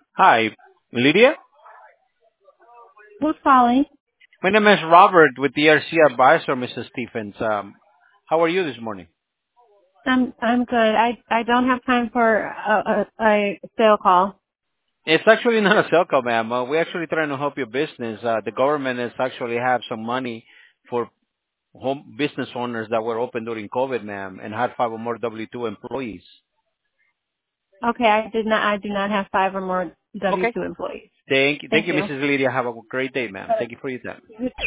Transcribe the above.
Hi, Lydia. Who's calling? My name is Robert with DRC Advisor, Mrs. Stephens. How are you this morning? I'm good. I don't have time for a sale call. It's actually not a sell call, ma'am. We're actually trying to help your business. The government has actually have some money for home business owners that were open during COVID, ma'am, and had five or more W-2 employees. Okay, I do not have five or more Okay. W-2 employees. Thank Thank you, you. Mrs. Lydia. Have a great day, ma'am. Thank you for your time.